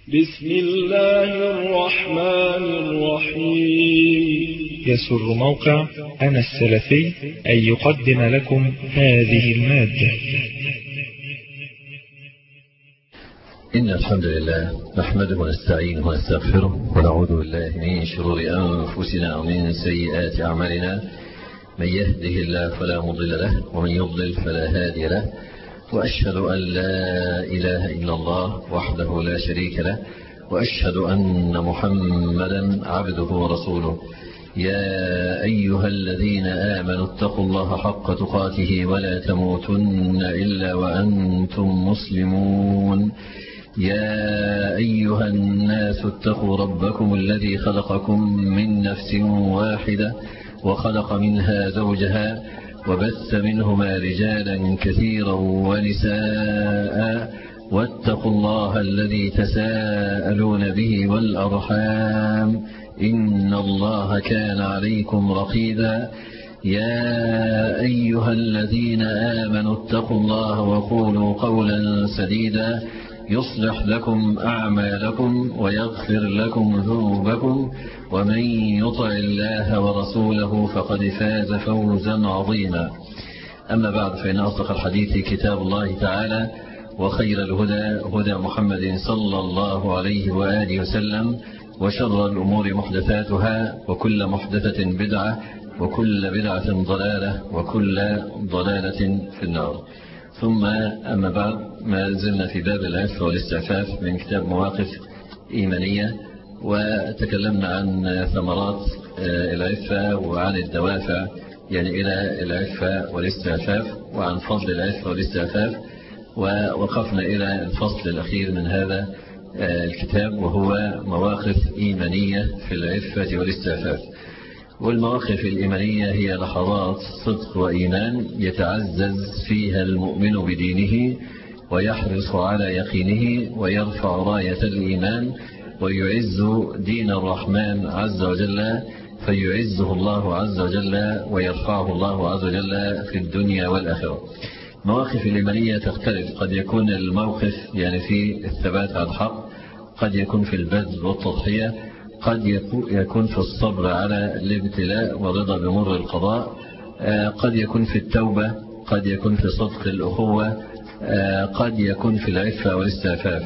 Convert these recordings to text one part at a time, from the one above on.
بسم الله الرحمن الرحيم. يسر موقع أنا السلفي أن يقدم لكم هذه المادة. إن الحمد لله نحمده ونستعينه ونستغفره ونعوذ بالله من شرور أنفسنا ومن سيئات أعمالنا. من يهده الله فلا مضل له ومن يضلل فلا هادي له، وأشهد أن لا إله إلا الله وحده لا شريك له، وأشهد أن محمدا عبده ورسوله. يا أيها الذين آمنوا اتقوا الله حق تقاته ولا تموتن إلا وأنتم مسلمون. يا أيها الناس اتقوا ربكم الذي خلقكم من نفس واحدة وخلق منها زوجها وبث منهما رجالا كثيرا ونساء، واتقوا الله الذي تساءلون به والأرحام إن الله كان عليكم رقيبا. يا أيها الذين آمنوا اتقوا الله وقولوا قولا سديدا يصلح لكم أعمالكم ويغفر لكم ذنوبكم، ومن يطع الله ورسوله فقد فاز فوزا عظيما. أما بعد، فإن أصدق الحديث كتاب الله تعالى، وخير الهدى هدى محمد صلى الله عليه وآله وسلم، وشر الأمور محدثاتها، وكل محدثة بدعة، وكل بدعة ضلالة، وكل ضلالة في النار. ثم أما بعد، ما زلنا في باب العفة والاستعفاف من كتاب مواقف إيمانية، وتكلمنا عن ثمرات العفة وعن الدوافع يعني إلى العفة والاستعفاف، وعن فضل العفة والاستعفاف، ووقفنا إلى الفصل الأخير من هذا الكتاب، وهو مواقف إيمانية في العفة والاستعفاف. والمواقف الإيمانية هي لحظات صدق وإيمان يتعزز فيها المؤمن بدينه ويحرص على يقينه ويرفع راية الإيمان ويعز دين الرحمن عز وجل، فيعزه الله عز وجل ويرفعه الله عز وجل في الدنيا والآخرة. مواقف الإيمانية تختلف، قد يكون الموقف يعني في الثبات على الحق، قد يكون في البذل والتضحية، قد يكون في الصبر على الابتلاء ورضا بمر القضاء، قد يكون في التوبة، قد يكون في صدق الأخوة، قد يكون في العفة والاستعفاف.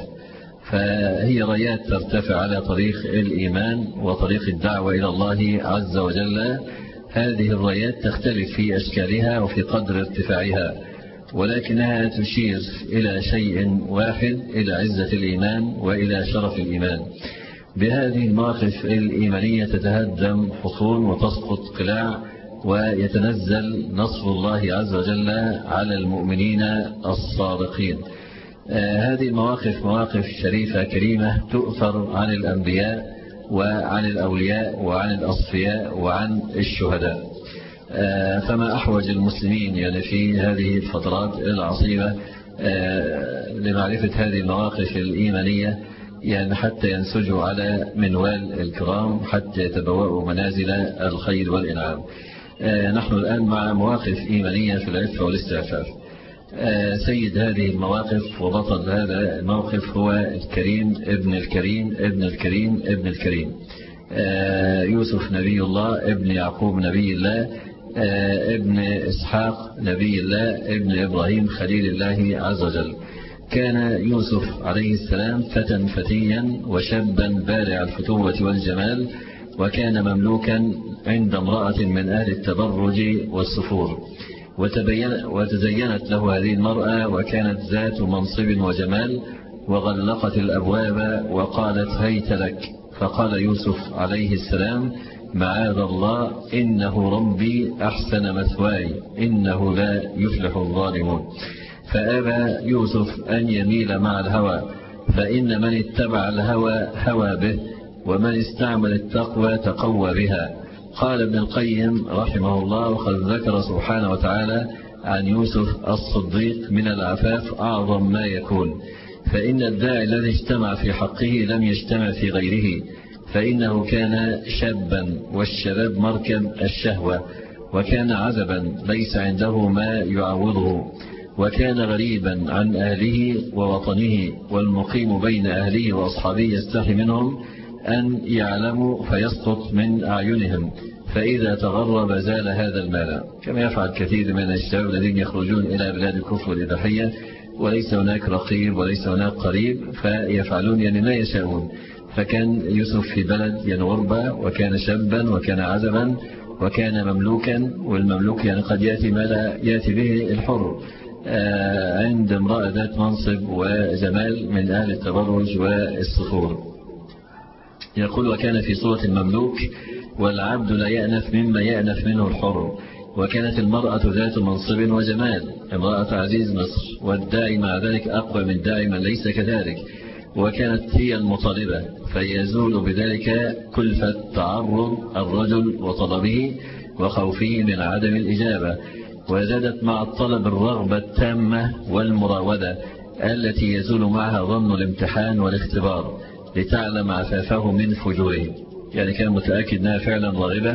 فهي رايات ترتفع على طريق الإيمان وطريق الدعوة إلى الله عز وجل. هذه الرايات تختلف في أشكالها وفي قدر ارتفاعها، ولكنها تشير إلى شيء واحد، إلى عزة الإيمان وإلى شرف الإيمان. بهذه المواقف الإيمانية تتهدم حصون وتسقط قلاع، ويتنزل نصر الله عز وجل على المؤمنين الصادقين. هذه المواقف مواقف شريفة كريمة تؤثر عن الأنبياء وعن الأولياء وعن الأصفياء وعن الشهداء. فما أحوج المسلمين يعني في هذه الفترات العصيبة لمعرفة هذه المواقف الإيمانية، يعني حتى ينسجوا على منوال الكرام، حتى يتبوأوا منازل الخير والإنعام. نحن الآن مع مواقف إيمانية في العفة والاستعفاف. سيد هذه المواقف وبطل هذا الموقف هو الكريم ابن الكريم ابن الكريم ابن الكريم، يوسف نبي الله، ابن يعقوب نبي الله، ابن إسحاق نبي الله، ابن إبراهيم خليل الله عز وجل. كان يوسف عليه السلام فتى فتيا وشابا بارع الفتوة والجمال، وكان مملوكا عند امرأة من أهل التبرج والسفور، وتزينت له هذه المرأة وكانت ذات منصب وجمال، وغلقت الأبواب وقالت هيت لك. فقال يوسف عليه السلام معاذ الله إنه ربي أحسن مثواي إنه لا يفلح الظالمون. فأبى يوسف أن يميل مع الهوى، فإن من اتبع الهوى هوى به، ومن استعمل التقوى تقوى بها. قال ابن القيم رحمه الله: وقد ذكر سبحانه وتعالى عن يوسف الصديق من العفاف أعظم ما يكون، فإن الداعي الذي اجتمع في حقه لم يجتمع في غيره، فإنه كان شابا، والشباب مركب الشهوة، وكان عزبا ليس عنده ما يعوضه، وكان غريبا عن أهله ووطنه، والمقيم بين أهله وأصحابه يستحي منهم أن يعلموا فيسقط من أعينهم، فإذا تغرب زال هذا المال، كما يفعل كثير من الشباب الذين يخرجون إلى بلاد الكفر والإباحية وليس هناك رقيب وليس هناك قريب، فيفعلون يعني ما يشاءون. فكان يوسف في بلد يعني غربة، وكان شابا وكان عزبا وكان مملوكا، والمملوك يعني قد يأتي ما لا يأتي به الحر، عند امرأة ذات منصب وجمال من أهل التبرج والسفور. يقول وكان في صورة المملوك، والعبد لا يأنف مما يأنف منه الحر، وكانت المرأة ذات منصب وجمال، امرأة عزيز مصر، والداعي مع ذلك أقوى من داعي من ليس كذلك، وكانت هي المطالبة، فيزول بذلك كلفة تعرض الرجل وطلبه وخوفه من عدم الإجابة، وزادت مع الطلب الرغبة التامة والمراودة التي يزول معها ظن الامتحان والاختبار، لتعلم عفافه من فجوره. يعني كان متأكد أنها فعلا راغبة،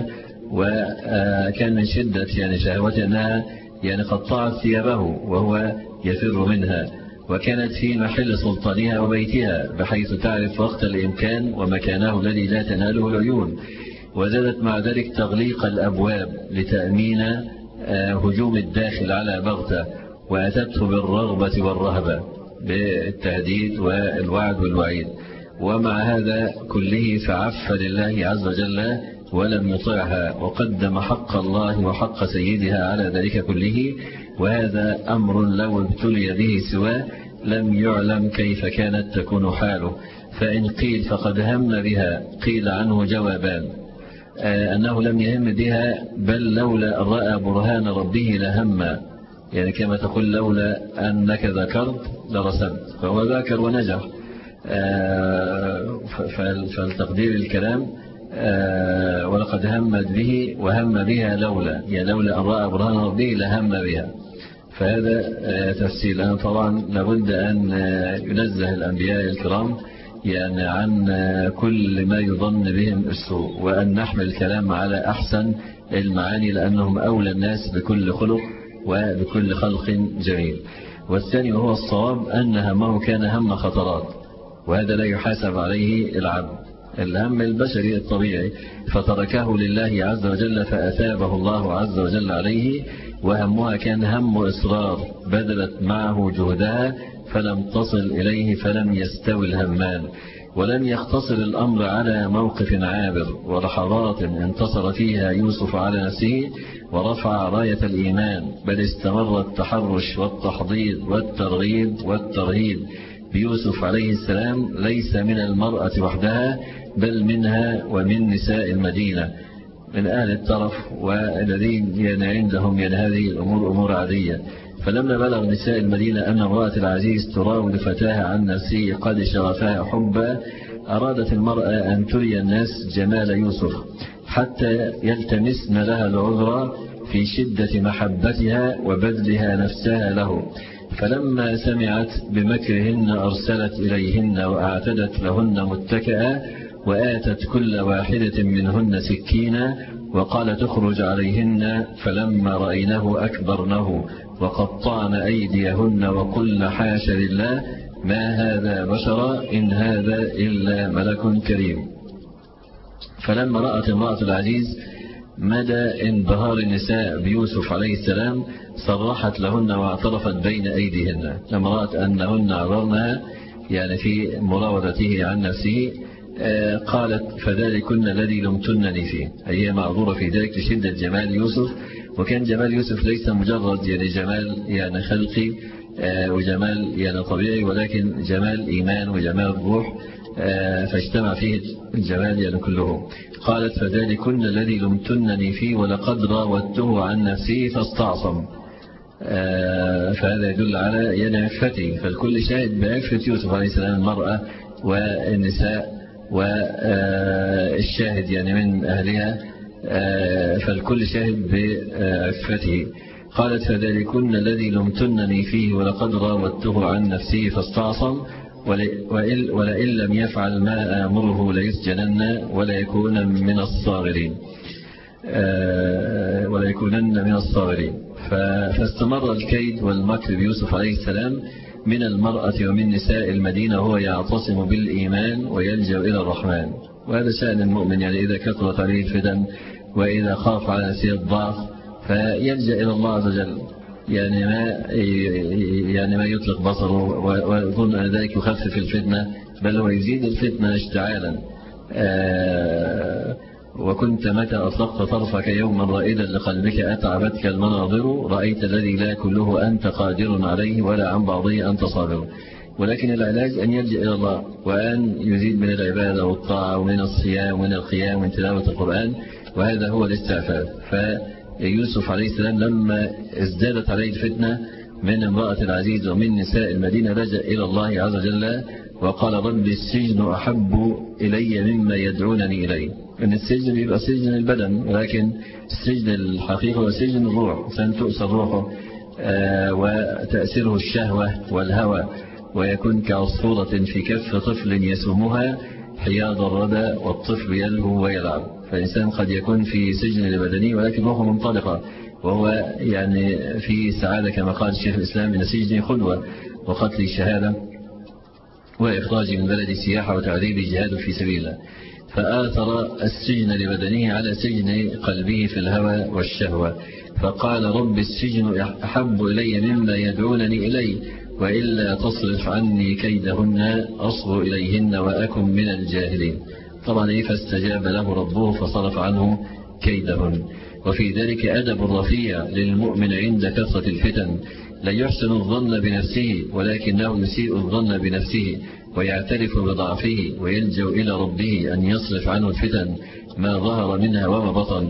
وكان من شدة يعني شهوته أنها يعني قطعت ثيابه وهو يفر منها، وكانت في محل سلطانها وبيتها، بحيث تعرف وقت الإمكان ومكانه الذي لا تناله العيون. وزادت مع ذلك تغليق الأبواب لتأمين هجوم الداخل على بغتة، وأتته بالرغبة والرهبة، بالتهديد والوعد والوعيد. ومع هذا كله فعف لله عز وجل ولم يطعها، وقدم حق الله وحق سيدها على ذلك كله، وهذا أمر لو ابتلي به سواه لم يعلم كيف كانت تكون حاله. فإن قيل فقد هم بها، قيل عنه جوابان: أنه لم يهم بها، بل لولا أن رأى برهان ربه لهم، يعني كما تقول لولا أنك ذكرت لرسمت، فهو ذاكر ونجح. فالتقدير الكلام ولقد همت به وهم بها لولا، يعني لولا أن رأى برهان ربه لهم بها. فهذا تفسير. أنا طبعا لابد أن ينزه الأنبياء الكرام يعني عن كل ما يظن بهم السوء، وأن نحمل الكلام على أحسن المعاني، لأنهم أولى الناس بكل خلق وبكل خلق جميل. والثاني وهو الصواب أن همه كان هم خطرات، وهذا لا يحاسب عليه العبد، الهم البشري الطبيعي، فتركه لله عز وجل فأثابه الله عز وجل عليه. وهمها كان هم إصرار، بذلت معه جهدها فلم تصل إليه، فلم يستوي الهمان. ولم يختصر الأمر على موقف عابر ولحظات انتصر فيها يوسف على نفسه ورفع راية الإيمان، بل استمر التحرش والتحضيض والترغيب والترهيب بيوسف عليه السلام، ليس من المرأة وحدها، بل منها ومن نساء المدينة، من أهل الترف والذين يعني عندهم يعني هذه الأمور أمور عادية. فلما بلغ نساء المدينة أن امرأة العزيز تراود فتاها عن نفسه قد شغفها حبا، أرادت المرأة أن تري الناس جمال يوسف حتى يلتمسن لها العذر في شدة محبتها وبذلها نفسها له. فلما سمعت بمكرهن أرسلت إليهن وأعتدت لهن متكئا، وآتت كل واحدة منهن سكينا وقال تخرج عليهن، فلما رأينه أكبرنه وقطعن أيديهن وقلن حاش لله ما هذا بشرا إن هذا إلا ملك كريم. فلما رأت امرأة العزيز مدى انبهار النساء بيوسف عليه السلام صرحت لهن واعترفت بين أيديهن، لما رأت أنهن عذرنها يعني في مراودته عن نفسه، قالت فذلكن الذي لمتنني فيه، هي معذورة في ذلك لشدة جمال يوسف. وكان جمال يوسف ليس مجرد يعني جمال يعني خلقي وجمال يعني طبيعي، ولكن جمال إيمان وجمال روح، فاجتمع فيه الجمال يعني كله. قالت فذلكن الذي لمتنني فيه ولقد راودته عن نفسه فاستعصم. فهذا يدل على يعني عفته، فالكل شاهد بعفة يوسف عليه السلام، المرأة والنساء والشاهد يعني من أهلها، فالكل شاهد بعفته. قالت فذلكن الذي لمتنني فيه ولقد راودته عن نفسه فاستعصم، ولئن لم يفعل ما آمره ليسجنن ولا يكونن من الصاغرين. فاستمر الكيد والمكر بيوسف عليه السلام من المرأة ومن نساء المدينة، وهو يعتصم بالإيمان ويلجأ إلى الرحمن. وهذا شأن المؤمن، يعني إذا كثرت عليه الفتن وإذا خاف على نفسه الضعف فيلجأ إلى الله عز وجل، يعني ما يطلق بصره ويظن أن ذلك يخفف الفتنة، بل هو يزيد الفتنة اشتعالا. وكنت متى أطلقت طرفك يوما رائدا لقلبك أتعبتك المناظر، رأيت الذي لا كله أنت قادر عليه ولا عن بعضه أنت صابر. ولكن العلاج أن يلجأ إلى الله، وأن يزيد من العبادة والطاعة ومن الصيام ومن القيام ومن تلاوة القرآن، وهذا هو الاستعفاف. فيوسف عليه السلام لما ازدادت عليه الفتنة من امرأة العزيز ومن نساء المدينة لجأ إلى الله عز وجل وقال رب السجن أحب إلي مما يدعونني إليه. إن السجن يبقى سجن البدن، ولكن السجن الحقيقي هو سجن الروح، تؤسر روحه وتأثيره الشهوة والهوى، ويكون كعصفورة في كف طفل يسومها حياد الردى والطفل يلهو ويلعب. فالإنسان قد يكون في سجن لبدنه ولكن روحه منطلقة، وهو يعني في سعادة كما قال الشيخ الإسلام من سجن خلوة وقتل الشهادة وإخراج من بلد السياحة وتعذيب جهاد في سبيل الله. فآثر السجن لبدنه على سجن قلبه في الهوى والشهوة، فقال رب السجن أحب إلي مما يدعونني إليه وإلا تصرف عني كيدهن أصغ إليهن وأكن من الجاهلين. طبعا فاستجاب له ربه فصرف عنه كيدهن. وفي ذلك أدب رفيع للمؤمن عند كثرة الفتن، لا يحسن الظن بنفسه ولكنه يسيء الظن بنفسه ويعترف بضعفه ويلجأ إلى ربه أن يصرف عنه الفتن ما ظهر منها وما بطن،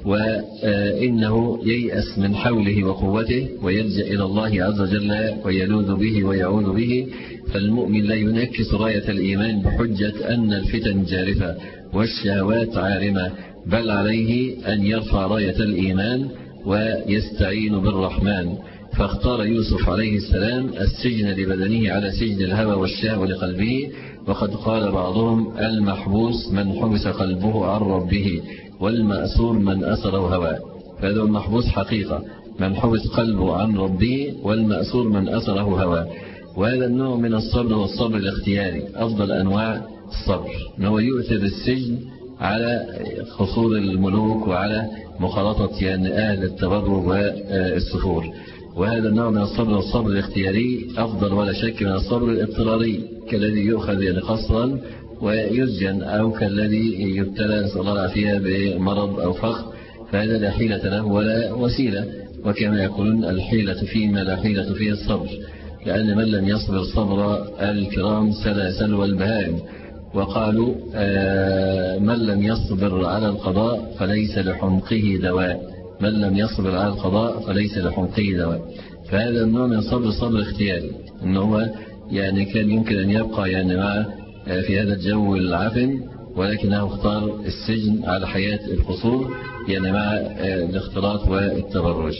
وإنه ييأس من حوله وقوته ويلجأ إلى الله عز وجل ويلوذ به ويعوذ به. فالمؤمن لا ينكس راية الإيمان بحجة أن الفتن جارفة والشهوات عارمة، بل عليه أن يرفع راية الإيمان ويستعين بالرحمن. فاختار يوسف عليه السلام السجن لبدنه على سجن الهوى والشهوة لقلبه. وقد قال بعضهم المحبوس من حبس قلبه عن ربه، والمأسور من أسره هواه. فهذا المحبوس حقيقة، من حبس قلبه عن ربه، والمأسور من أسره هواه. وهذا النوع من الصبر والصبر الاختياري، أفضل أنواع الصبر، أنه يؤثر السجن على خصول الملوك وعلى مخالطة يعني أهل التبرج والسفور. وهذا النوع من الصبر والصبر الاختياري أفضل ولا شك من الصبر الاضطراري، كالذي يؤخذ يعني قصرا ويسجن، أو كالذي يبتلى نسأل الله العافية بمرض أو فخر، فهذا لا حيلة له ولا وسيلة. وكما يقولون الحيلة فيما لا حيلة فيه الصبر، لأن من لم يصبر صبر الكرام سلوى البهائم. وقالوا من لم يصبر على القضاء فليس لحمقه دواء، من لم يصبر على القضاء فليس لحمقه دواء. فهذا النوع من الصبر صبر اختياري، إنه هو يعني كان يمكن أن يبقى يعني مع في هذا الجو العفن، ولكنه اختار السجن على حياة القصور يعني مع الاختلاط والتبرج.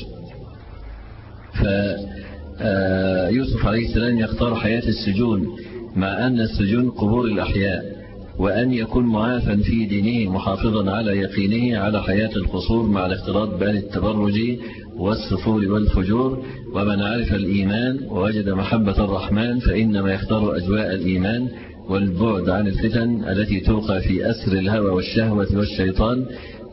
فيوسف عليه السلام يختار حياة السجون مع أن السجون قبور الأحياء، وأن يكون معافا في دينه محافظا على يقينه على حياة القصور مع الاختلاط بين التبرج والسفور والفجور. ومن عرف الإيمان ووجد محبة الرحمن فإنما يختار أجواء الإيمان والبعد عن الفتن التي توقع في أسر الهوى والشهوة والشيطان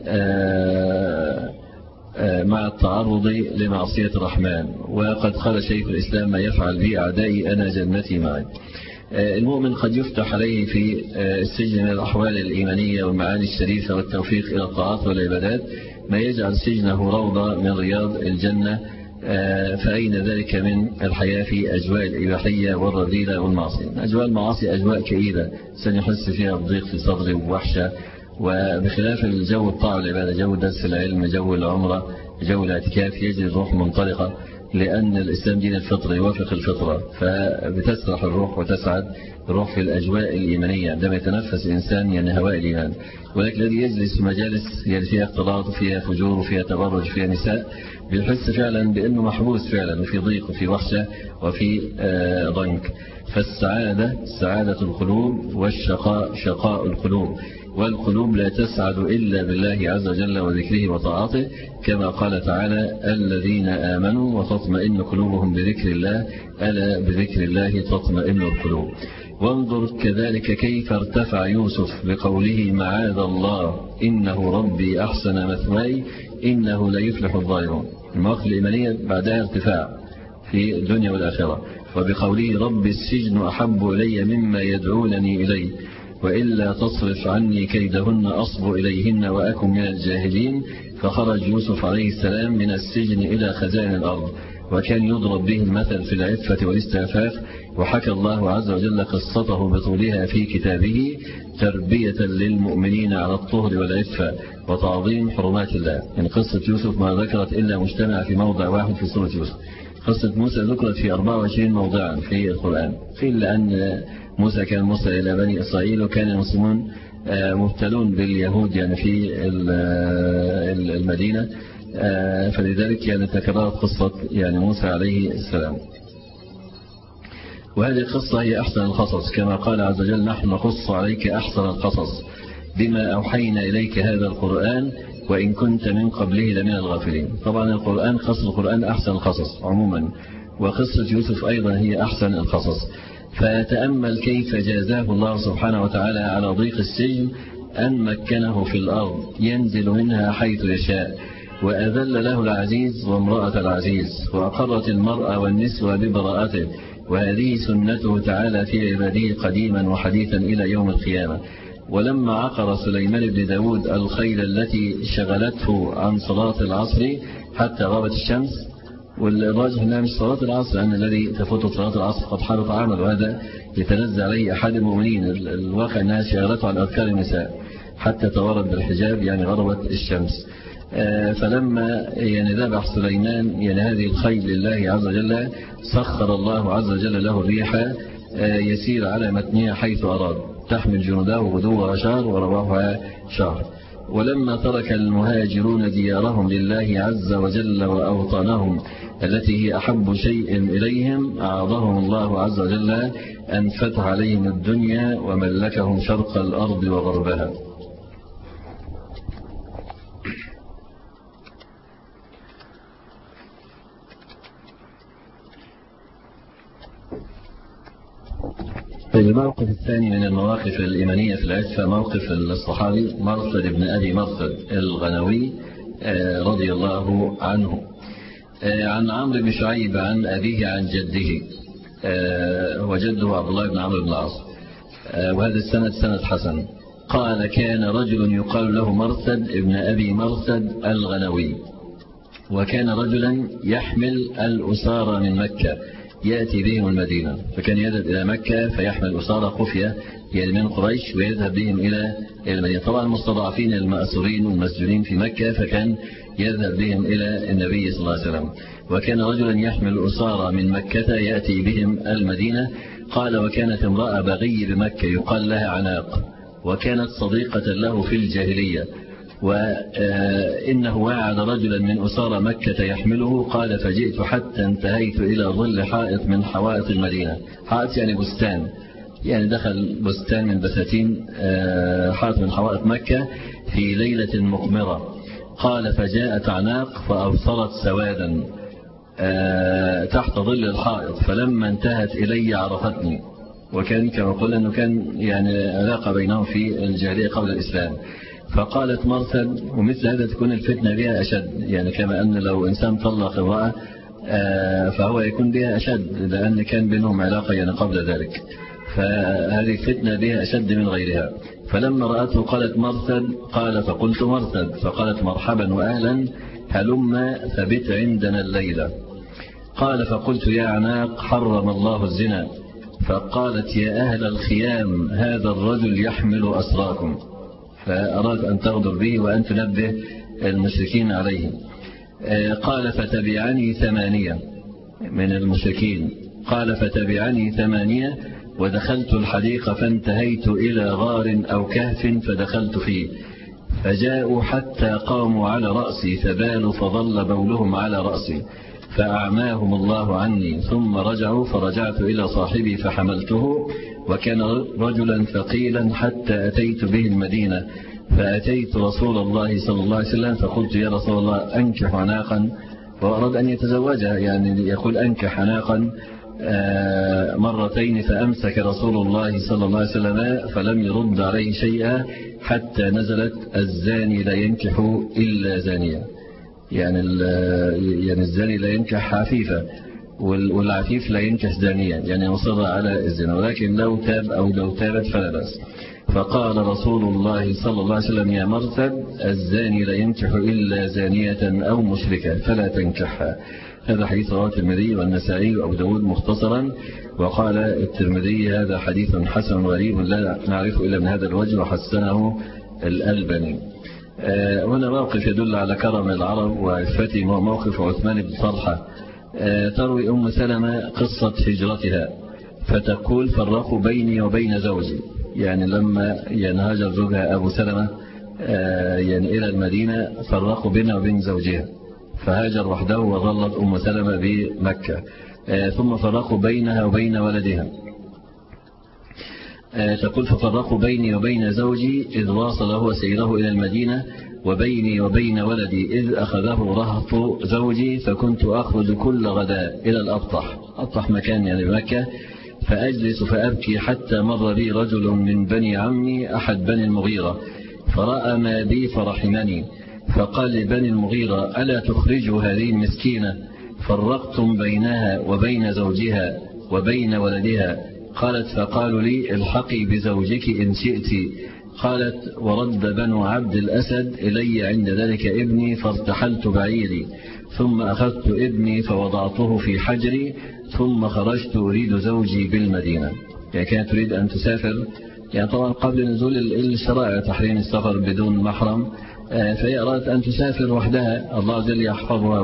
مع التعرض لمعصية الرحمن. وقد قال شيخ الإسلام ما يفعل بي أعدائي أنا جنتي معي. المؤمن قد يفتح عليه في السجن من الأحوال الإيمانية والمعاني الشريفة والتوفيق إلى الطاعات والعبادات ما يجعل سجنه روضة من رياض الجنة، فأين ذلك من الحياة في أجواء الإباحية والرذيلة والمعصية. أجواء المعاصي أجواء كئيبة سنحس فيها الضيق في صدره ووحشة، وبخلاف الجو الطاعة والعبادة، جو درس العلم، جو العمرة، جو الاعتكاف، يجري الروح منطلقة، لأن الإسلام دين الفطر يوافق الفطرة، فبتسرح الروح وتسعد الروح في الأجواء الإيمانية عندما يتنفس الإنسان يعني هواء الإيمان. ولكن الذي يجلس في مجالس يعني فيها اختلاط وفيها فجور وفيها تبرج وفيها نساء بيحس فعلا بأنه محبوس فعلا، وفي ضيق وفي وحشة وفي ضنك. فالسعادة سعادة القلوب والشقاء شقاء القلوب. والقلوب لا تسعد إلا بالله عز وجل وذكره وطاعته، كما قال تعالى الذين آمنوا وتطمئن قلوبهم بذكر الله ألا بذكر الله تطمئن القلوب. وانظر كذلك كيف ارتفع يوسف بقوله معاذ الله إنه ربي أحسن مثواي إنه لا يفلح الظالمون. المواقف الإيمانية بعدها ارتفاع في الدنيا والآخرة. وبقوله رب السجن أحب إلي مما يدعونني إليه وإلا تصرف عني كيدهن أصب إليهن وأكن من الجاهلين. فخرج يوسف عليه السلام من السجن إلى خزائن الأرض، وكان يضرب به المثل في العفة والاستعفاف. وحكى الله عز وجل قصته بطولها في كتابه تربية للمؤمنين على الطهر والعفة وتعظيم حرمات الله. يعني قصة يوسف ما ذكرت إلا مجتمع في موضع واحد في سورة يوسف. قصة موسى ذكرت في 24 موضعا في القرآن. قيل لأن موسى كان مرسل إلى بني إسرائيل، وكان المسلمون مبتلون باليهود يعني في المدينة، فلذلك يعني تكررت قصة يعني موسى عليه السلام. وهذه القصة هي أحسن القصص، كما قال عز وجل نحن نقص عليك أحسن القصص بما أوحينا إليك هذا القرآن وإن كنت من قبله لمن الغافلين. طبعا القرآن قصة القرآن أحسن القصص عموما، وقصة يوسف أيضا هي أحسن القصص. فتأمل كيف جازاه الله سبحانه وتعالى على ضيق السجن أن مكنه في الأرض ينزل منها حيث يشاء، وأذل له العزيز وامرأة العزيز، وأقرت المرأة والنسوة ببراءته. وهذه سنته تعالى في عباده قديما وحديثا إلى يوم القيامة. ولما عقر سليمان بن داود الخيل التي شغلته عن صلاة العصر حتى غابت الشمس، والراجح أنها مش صلاة العصر، لأن الذي تفوت صلاة العصر قد حرط عمل، وهذا يتنزع عليه أحد المؤمنين. الواقع أنها شغلته عن أذكار النساء حتى توارد بالحجاب يعني غربت الشمس. فلما يعني ذبح سليمان يعني هذه الخيل لله عز وجل، سخر الله عز وجل له الريح يسير على متنها حيث أراد، تحمل جنوده غدوها شهر ورواحها شهر. ولما ترك المهاجرون ديارهم لله عز وجل وأوطانهم التي هي أحب شيء إليهم، أعاضهم الله عز وجل أن فتح عليهم الدنيا وملكهم شرق الأرض وغربها. الموقف الثاني من المواقف الإيمانية في العفة موقف الصحابي مرثد بن أبي مرثد الغنوي رضي الله عنه، عن عمرو بن شعيب عن أبيه عن جده، وجده عبد الله بن عمرو بن العاص، وهذا السند سند حسن. قال كان رجل يقال له مرثد ابن أبي مرثد الغنوي، وكان رجلا يحمل الأسارى من مكة يأتي بهم المدينة، فكان يذهب إلى مكة فيحمل أسارى خفية يعني من قريش ويذهب بهم إلى المدينة. طبعا المستضعفين المأسورين والمسجونين في مكة، فكان يذهب بهم إلى النبي صلى الله عليه وسلم. وكان رجلا يحمل أسارى من مكة يأتي بهم المدينة. قال وكانت امرأة بغي بمكة يقال لها عناق، وكانت صديقة له في الجاهلية، وإنه وعد رجلا من أسارى مكة يحمله. قال فجئت حتى انتهيت إلى ظل حائط من حوائط المدينة. حائط يعني بستان، يعني دخل بستان من بساتين حائط من حوائط مكة في ليلة مقمرة. قال فجاءت عناق فأبصرت سوادا تحت ظل الحائط، فلما انتهت إلي عرفتني. وكان كما قلنا أنه كان يعني علاقة بينهم في الجاهلية قبل الإسلام. فقالت مرثد، ومثل هذا تكون الفتنة بها أشد، يعني كما أن لو إنسان طلق امرأة فهو يكون بها أشد، لأن كان بينهم علاقة يعني قبل ذلك، فهذه الفتنة بها أشد من غيرها. فلما رأته قالت مرثد، قال فقلت مرثد، فقالت مرحبا وأهلا هلما فبت عندنا الليلة. قال فقلت يا عناق حرم الله الزنا. فقالت يا أهل الخيام هذا الرجل يحمل أسراكم، فأراد أن تغدر به وأن تنبه المشركين عليه. قال فتبعني 8 من المشركين. قال فتبعني 8 ودخلت الحديقة فانتهيت إلى غار أو كهف فدخلت فيه، فجاءوا حتى قاموا على رأسي فبالوا فظل بولهم على رأسي، فأعماهم الله عني، ثم رجعوا فرجعت إلى صاحبي فحملته وكان رجلا ثقيلا حتى أتيت به المدينة، فأتيت رسول الله صلى الله عليه وسلم فقلت يا رسول الله أنكح عناقا، وأراد أن يتزوجها، يعني يقول أنكح عناقا مرتين، فأمسك رسول الله صلى الله عليه وسلم فلم يرد عليه شيئا حتى نزلت الزاني لا ينكح إلا زانية، يعني الزاني لا ينكح عفيفة، والعفيف لا ينكح زانية، يعني يصر على الزنا، ولكن لو تاب أو لو تابت فلا بأس. فقال رسول الله صلى الله عليه وسلم يا مرثد الزاني لا ينكح إلا زانية أو مشركة فلا تنكحها. هذا حديث رواه الترمذي والنسائي وأبو داود مختصرا، وقال الترمذي هذا حديث حسن غريب لا نعرفه إلا من هذا الوجه وحسنه الألباني. هنا موقف يدل على كرم العرب وعفتهم، وموقف عثمان بن طلحة. تروي أم سلمة قصة هجرتها فتقول فرقوا بيني وبين زوجي، يعني لما هاجر زوجها أبو سلمة يعني إلى المدينة فرقوا بينها وبين زوجها، فهاجر وحده وظلت أم سلمة بمكة، ثم فرقوا بينها وبين ولدها. تقول ففرقوا بيني وبين زوجي إذ واصل هو سيره إلى المدينة، وبيني وبين ولدي إذ أخذه رهط زوجي، فكنت أخرج كل غداء إلى الأبطح مكان يعني بمكة، فأجلس فأبكي حتى مر بي رجل من بني عمي أحد بني المغيرة فرأى ما بي فرحمني، فقال لبني المغيرة ألا تخرجوا هذه المسكينة؟ فرقتم بينها وبين زوجها وبين ولدها. قالت فقالوا لي الحقي بزوجك إن شئت. قالت ورد بنو عبد الأسد إلي عند ذلك ابني فارتحلت بعيري، ثم أخذت ابني فوضعته في حجري، ثم خرجت أريد زوجي بالمدينة. يعني كانت تريد أن تسافر، يعني طبعا قبل نزول الشرائع تحريم السفر بدون محرم، فهي أرادت أن تسافر وحدها، الله عز وجل يحفظها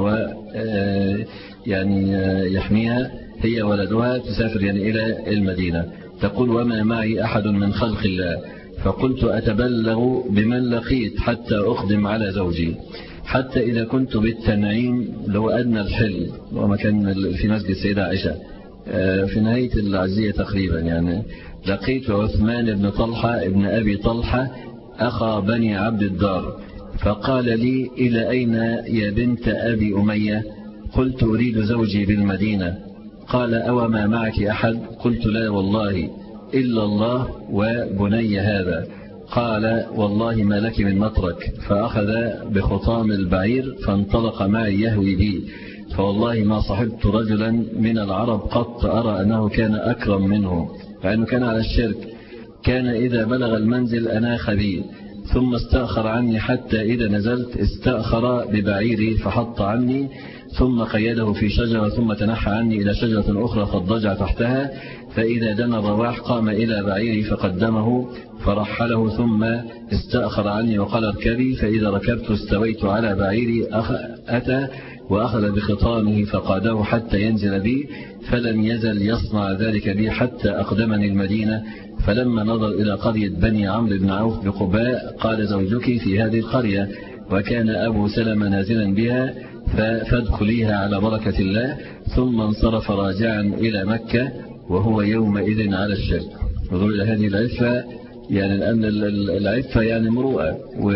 يعني يحميها هي ولدها، تسافر يعني إلى المدينة. تقول وما معي أحد من خلق الله، فقلت أتبلغ بمن لقيت حتى أخدم على زوجي، حتى إذا كنت بالتنعيم لو أدنى الحل، ومكان في مسجد السيدة عائشة في نهاية العزية تقريبا، يعني لقيت عثمان بن طلحة ابن أبي طلحة أخا بني عبد الدار، فقال لي إلى أين يا بنت أبي أمية؟ قلت أريد زوجي بالمدينة. قال أو ما معك أحد؟ قلت لا والله إلا الله وبني هذا. قال والله ما لك من مترك، فأخذ بخطام البعير فانطلق معي يهوي بي، فوالله ما صحبت رجلا من العرب قط أرى أنه كان أكرم منه، فإنه كان على الشرك، كان إذا بلغ المنزل أناخ بي، ثم استأخر عني حتى إذا نزلت استأخر ببعيري فحط عني، ثم قيده في شجرة، ثم تنحى عني إلى شجرة أخرى فاضطجع تحتها، فإذا دنا الرواح قام إلى بعيري فقدمه فرحله، ثم استأخر عني وقال اركبي، فإذا ركبت استويت على بعيري أتى وأخذ بخطامه فقاده حتى ينزل بي، فلم يزل يصنع ذلك بي حتى أقدمني المدينة. فلما نظر إلى قرية بني عمرو بن عوف بقباء قال زوجك في هذه القرية، وكان أبو سلمة نازلا بها، فادخليها على بركة الله. ثم انصرف راجعا إلى مكة وهو يومئذ على الشرك. نظر إلى هذه العفة، يعني لأن العفة يعني مروءة،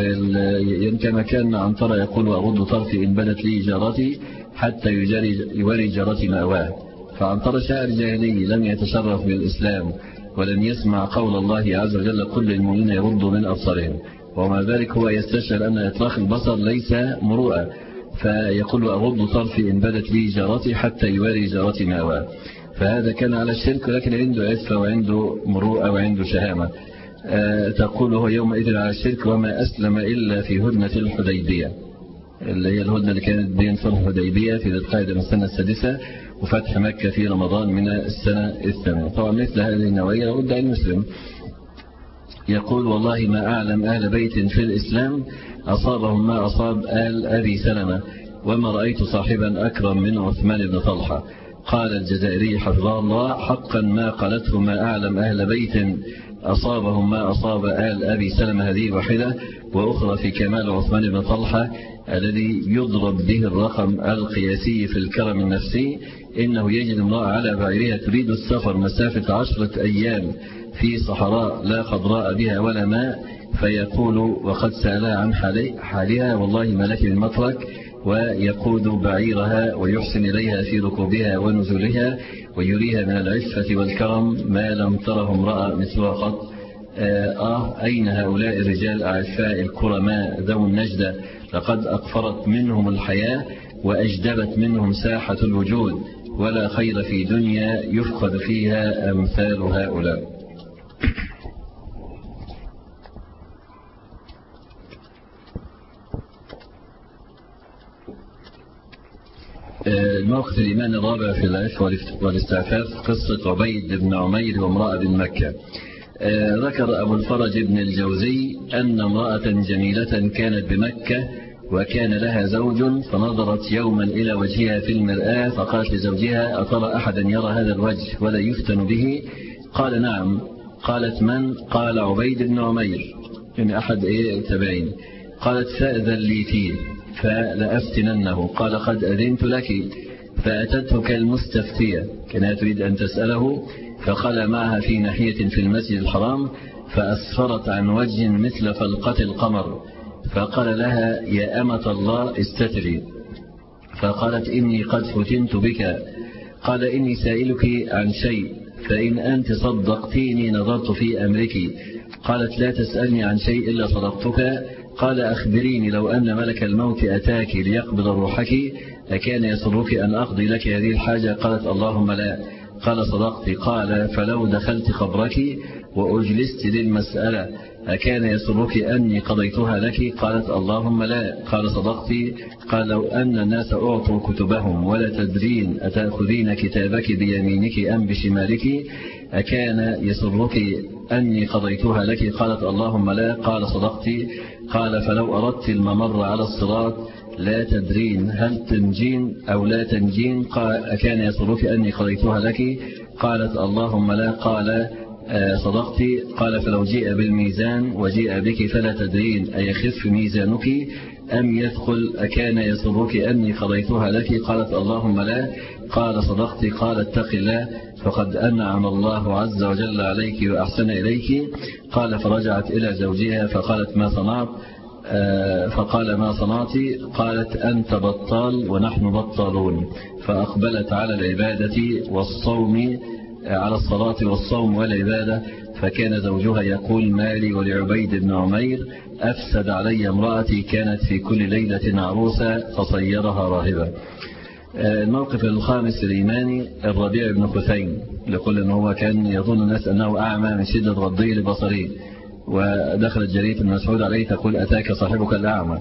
كما كان عنترة يقول وأغض طرفي إن بدت لي جارتي حتى يوري جارتي مأواه. فعنترة شاعر جاهلي لم يتشرف بالإسلام ولم يسمع قول الله عز وجل قل للمؤمنين يغضوا من أبصارهم، ومع ذلك هو يستشعر أن إطلاق البصر ليس مروءة، فيقول أغض طرفي إن بدت لي جارتي حتى يواري جارتي مأواه. فهذا كان على الشرك، لكن عنده عفة وعنده مروءة وعنده شهامة. تقول هو يومئذ على الشرك وما أسلم إلا في هدنة الحديبية، اللي هي الهدنة اللي كانت بين صلح الحديبية في ذي القعدة من السنة السادسة، وفتح مكة في رمضان من السنة الثامنة. طبعا مثل هذه النوعية لابد أن يسلم. يقول والله ما أعلم أهل بيت في الإسلام أصابهم ما أصاب آل أبي سلمة، وما رأيت صاحبا أكرم من عثمان بن طلحة. قال الجزائري حفظه الله حقا ما قالته ما أعلم أهل بيت أصابهم ما أصاب آل أبي سلمة هذه واحدة، وأخرى في كمال عثمان بن طلحة الذي يضرب به الرقم القياسي في الكرم النفسي. إنه يجد امرأة على بعيرها تريد السفر مسافة 10 أيام في صحراء لا خضراء بها ولا ماء، فيقول وقد سألها عن حالها والله ما لك من مترك، ويقود بعيرها ويحسن إليها في ركوبها ونزولها، ويريها من العفة والكرم ما لم تره امرأة مثلها قط. أين هؤلاء الرجال الأعفاء الكرماء ذو النجدة؟ لقد أقفرت منهم الحياة وأجدبت منهم ساحة الوجود، ولا خير في دنيا يفقد فيها أمثال هؤلاء. الموقف الإيمان الرابع في العفة والاستعفاف قصة عبيد بن عمير وامرأة بن مكة. ذكر أبو الفرج بن الجوزي أن امرأة جميلة كانت بمكة وكان لها زوج، فنظرت يوما إلى وجهها في المرآة فقالت لزوجها أترى أحدا يرى هذا الوجه ولا يفتن به؟ قال نعم. قالت من؟ قال عبيد بن عمير، يعني أحد تبعين. قالت فأذن لي فيه فلأفتننه. قال قد أذنت لك. فأتته كالمستفتية، كانت تريد أن تسأله، فقال معها في ناحية في المسجد الحرام، فأسفرت عن وجه مثل فلقة القمر، فقال لها يا أمة الله استتري. فقالت إني قد فتنت بك. قال إني سائلك عن شيء، فإن أنت صدقتيني نظرت في أمرك. قالت لا تسألني عن شيء إلا صدقتك. قال أخبريني لو أن ملك الموت أتاك ليقبض روحك أكان يسرك أن أقضي لك هذه الحاجة؟ قالت اللهم لا. قال صدقت. قال فلو دخلت قبرك وأجلست للمسألة أكان يسرك أني قضيتها لك؟ قالت اللهم لا. قال صدقت. قال لو أن الناس أعطوا كتبهم ولا تدرين أتأخذين كتابك بيمينك أم بشمالك أكان يسرك أني قضيتها لك؟ قالت اللهم لا. قال صدقت. قال فلو أردت الممر على الصراط لا تدرين هل تنجين أو لا تنجين أكان يسرك أني قضيتها لك؟ قالت اللهم لا. قال صدقت. قال فلو جيء بالميزان وجيء بك فلا تدرين أيخف ميزانك أم يثقل أكان يسرك أني قضيتها لك؟ قالت اللهم لا. قال صدقت. قال اتق الله فقد أنعم الله عز وجل عليك وأحسن إليك. قال فرجعت إلى زوجها فقالت ما صنعت؟ فقال ما صنعت؟ قالت أنت بطال ونحن بطالون. فأقبلت على العبادة والصوم، على الصلاة والصوم والعبادة. فكان زوجها يقول مالي ولعبيد بن عمير أفسد علي امرأتي كانت في كل ليلة عروسة فصيرها راهبة. الموقف الخامس الإيماني الربيع بن خثيم، يقول أنه هو كان يظن الناس أنه أعمى من شدة غضه لبصره، ودخلت جريدة ابن مسعود عليه تقول أتاك صاحبك الأعمى.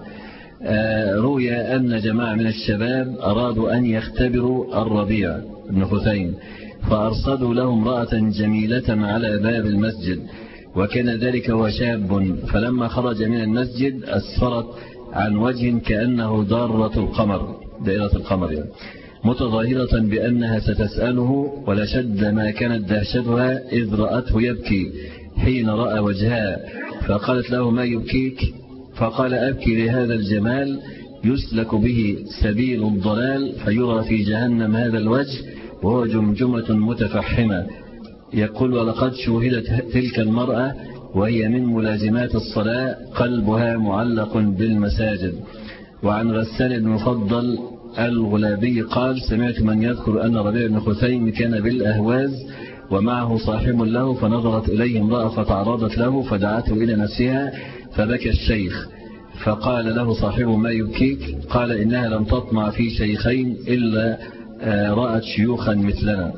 روي أن جماعة من الشباب أرادوا أن يختبروا الربيع بن خثيم، فأرصدوا له امرأة جميلة على باب المسجد، وكان ذلك هو شاب. فلما خرج من المسجد أسفرت عن وجه كأنه دائرة القمر يعني، متظاهرة بأنها ستسأله، ولشد ما كانت دهشتها إذ رأته يبكي حين رأى وجهها. فقالت له ما يبكيك؟ فقال أبكي لهذا الجمال يسلك به سبيل الضلال فيرى في جهنم هذا الوجه وهو جمجمة متفحمة. يقول ولقد شوهدت تلك المرأة وهي من ملازمات الصلاة قلبها معلق بالمساجد. وعن غسان بن مفضل الغلابي قال سمعت من يذكر أن ربيع بن خثيم كان بالأهواز ومعه صاحب له، فنظرت إليه امرأة فتعرضت له فدعته إلى نفسها فبكى الشيخ. فقال له صاحبه ما يبكيك؟ قال إنها لم تطمع في شيخين إلا رأت شيوخا مثلنا.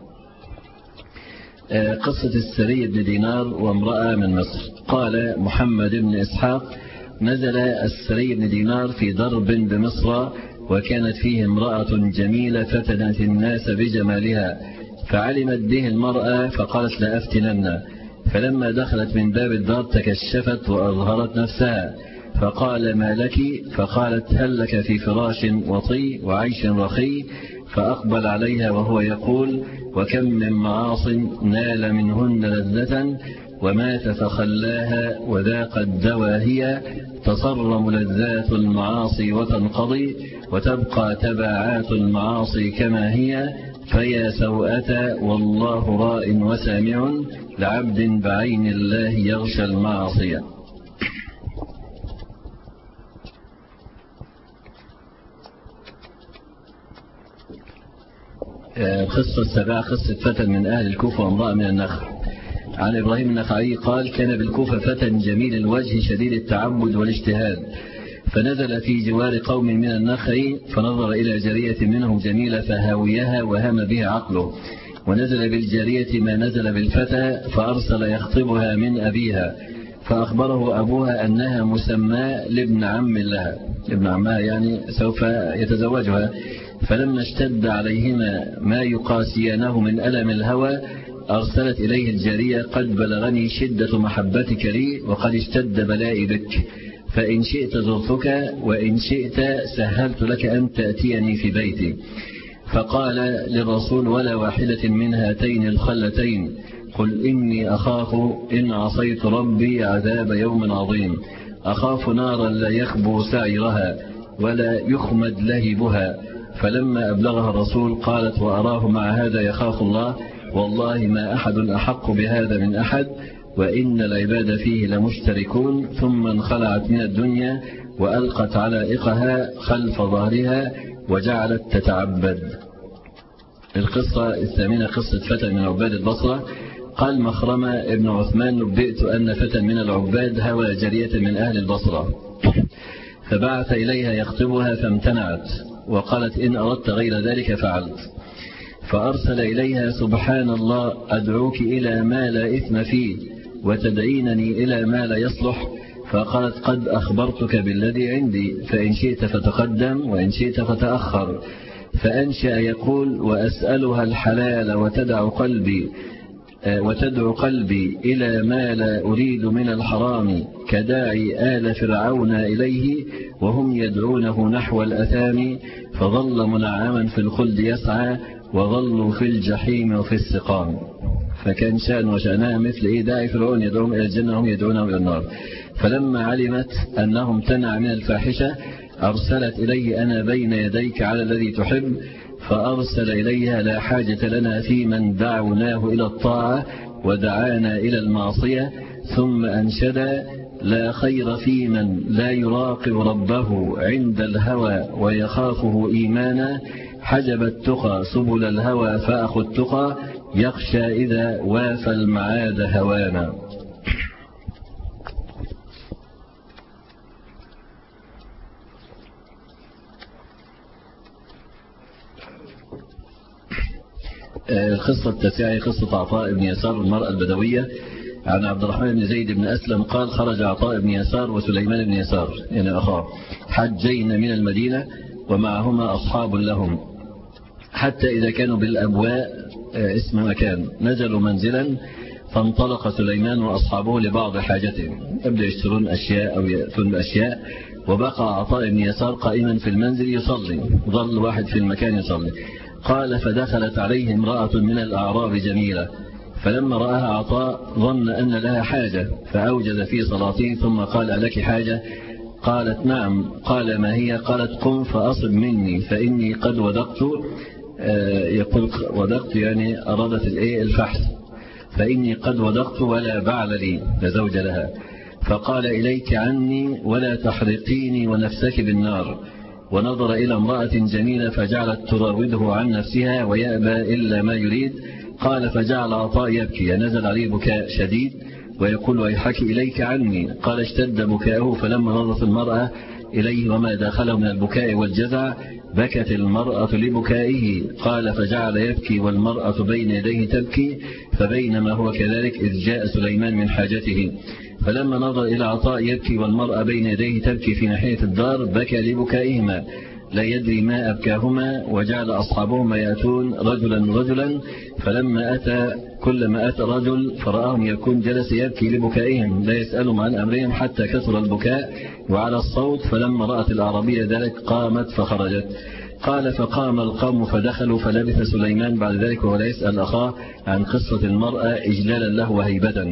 قصة السري بن دينار وامرأة من مصر. قال محمد بن إسحاق نزل السري بن دينار في درب بمصر، وكانت فيه امرأة جميلة فتنت الناس بجمالها، فعلمت به المرأة فقالت لا أفتنن. فلما دخلت من باب الدار تكشفت وأظهرت نفسها، فقال ما لك؟ فقالت هل لك في فراش وطي وعيش رخي؟ فأقبل عليها وهو يقول وكم من معاص نال منهن لذة ومات فخلاها وذاقت دواهي تصرم لذات المعاصي وتنقضي وتبقى تبعات المعاصي كما هي فيا سوءة والله راء وسامع لعبد بعين الله يغشى المعصية. القصة السابعة قصة فتى من أهل الكوفة وامرأة من النخل. عن إبراهيم النخعي قال: كان بالكوفة فتى جميل الوجه شديد التعبد والاجتهاد، فنزل في جوار قوم من النخل فنظر إلى جارية منهم جميلة فهاويها وهم بها عقله، ونزل بالجارية ما نزل بالفتى فأرسل يخطبها من أبيها، فأخبره أبوها أنها مسماة لابن عم لها، ابن عمها يعني سوف يتزوجها. فلما اشتد عليهما ما يقاسيانه من ألم الهوى أرسلت إليه الجارية: قد بلغني شدة محبتك لي وقد اشتد بلائي بك، فإن شئت زرتك وإن شئت سهلت لك أن تأتيني في بيتي. فقال للرسول: ولا واحدة من هاتين الخلتين، قل إني أخاف إن عصيت ربي عذاب يوم عظيم، أخاف نارا لا يخبو سعيرها ولا يخمد لهبها. فلما أبلغها الرسول قالت: وأراه مع هذا يخاف الله، والله ما أحد أحق بهذا من أحد، وإن العباد فيه لمشتركون. ثم انخلعت من الدنيا وألقت علائقها خلف ظهرها وجعلت تتعبد. القصة الثامنة قصة فتى من عباد البصرة. قال مخرمة ابن عثمان: نبئت أن فتى من العباد هوى جارية من أهل البصرة، فبعث إليها يخطبها فامتنعت، وقالت: إن أردت غير ذلك فعلت. فأرسل إليها: سبحان الله، أدعوك إلى ما لا إثم فيه وتدعينني إلى ما لا يصلح. فقالت: قد أخبرتك بالذي عندي، فإن شئت فتقدم وإن شئت فتأخر. فأنشأ يقول: وأسألها الحلال وتدعو قلبي إلى ما لا أريد من الحرام، كداعي آل فرعون إليه وهم يدعونه نحو الأثام. فظل منعما في الخلد يسعى وظلوا في الجحيم وفي السقام. فكان شأن وشأنها مثل داعي فرعون يدعوهم إلى الجنة وهم يدعونهم إلى النار. فلما علمت أنه امتنع من الفاحشة أرسلت إليه: أنا بين يديك على الذي تحب. فأرسل إليها: لا حاجة لنا في من دعوناه إلى الطاعة ودعانا إلى المعصية. ثم أنشد: لا خير في من لا يراقب ربه عند الهوى ويخافه إيمانا، حجب التقى سبل الهوى فأخو التقى، يخشى إذا وافى المعاد هوانا. القصة التاسعة قصة عطاء بن يسار المرأة البدوية. عن عبد الرحمن بن زيد بن أسلم قال: خرج عطاء بن يسار وسليمان بن يسار يعني أخاه حجين من المدينة ومعهما أصحاب لهم، حتى إذا كانوا بالأبواء اسم مكان نزلوا منزلا، فانطلق سليمان وأصحابه لبعض حاجتهم، يبدأ يشترون أشياء أو يأتون بأشياء، وبقى عطاء بن يسار قائما في المنزل يصلي، ظل واحد في المكان يصلي. قال: فدخلت عليه امرأة من الأعراب جميلة، فلما رآها عطاء ظن أن لها حاجة فأوجد في صلاته، ثم قال: ألك حاجة؟ قالت: نعم. قال: ما هي؟ قالت: قم فأصب مني فإني قد ودقت. يقول ودقت يعني أرادت الفحث، فإني قد ودقت ولا بعل لي، لزوج لها. فقال: إليك عني ولا تحرقيني ونفسك بالنار. ونظر إلى امرأة جميلة فجعلت تراوده عن نفسها ويأبى إلا ما يريد. قال: فجعل عطاء يبكي، نزل عليه بكاء شديد ويقول: ويحكي إليك عني. قال: اشتد بكاءه، فلما نظرت المرأة إليه وما داخله من البكاء والجزع بكت المرأة لبكائه. قال: فجعل يبكي والمرأة بين يديه تبكي، فبينما هو كذلك إذ جاء سليمان من حاجته، فلما نظر إلى عطاء يبكي والمرأة بين يديه تبكي في ناحية الدار بكى لبكائهما لا يدري ما أبكاهما، وجعل أصحابهما يأتون رجلا رجلا، فلما أتى كلما أتى رجل فرآهم يكون جلس يبكي لبكائهم لا يسألهم عن أمرهم حتى كثر البكاء وعلى الصوت. فلما رأت الأعرابية ذلك قامت فخرجت. قال: فقام القوم فدخلوا، فلبث سليمان بعد ذلك وهو لا يسأل أخاه عن قصة المرأة إجلالا له وهيبة.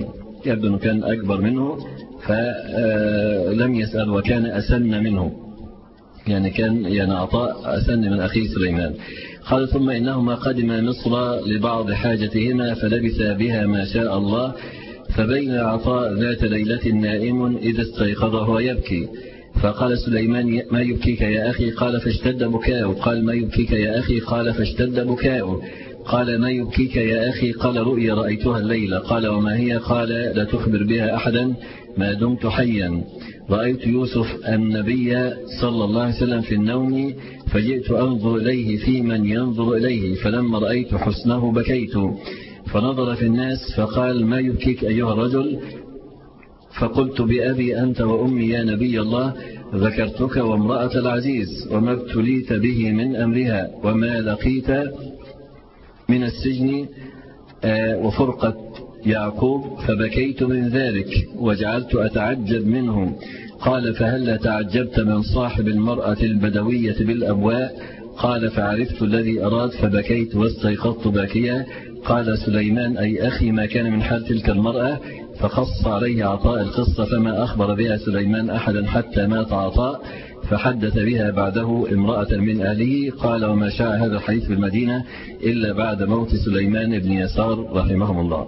يبدو أنه كان أكبر منه فلم يسأل وكان أسن منه، يعني كان عطاء أسن من أخيه سليمان. قال ثم إنهما قدما مصر لبعض حاجتهما فلبث بها ما شاء الله، فبين عطاء ذات ليلة نائم إذا استيقظ وهو يبكي، فقال سليمان ما يبكيك يا أخي؟ قال فاشتد بكاؤه. قال ما يبكيك يا أخي؟ قال فاشتد بكاؤه. قال ما يبكيك يا أخي؟ قال رؤيا رأيتها الليلة. قال وما هي؟ قال لا تخبر بها أحدا ما دمت حيا. رأيت يوسف النبي صلى الله عليه وسلم في النوم فجئت أنظر إليه في من ينظر إليه، فلما رأيت حسنه بكيت، فنظر في الناس فقال ما يبكيك أيها الرجل؟ فقلت بأبي أنت وأمي يا نبي الله، ذكرتك وامرأة العزيز وما ابتليت به من أمرها وما لقيت من السجن وفرقة يعقوب، فبكيت من ذلك وجعلت أتعجب منهم. قال فهل تعجبت من صاحب المرأة البدوية بالأبواء؟ قال فعرفت الذي أراد فبكيت واستيقظت باكيا. قال سليمان أي أخي ما كان من حال تلك المرأة؟ فخص عليه عطاء القصة، فما أخبر بها سليمان أحدا حتى مات عطاء، فحدث بها بعده امرأة من أهله. قال وما شاء هذا الحديث بالمدينة إلا بعد موت سليمان بن يسار رحمهم الله.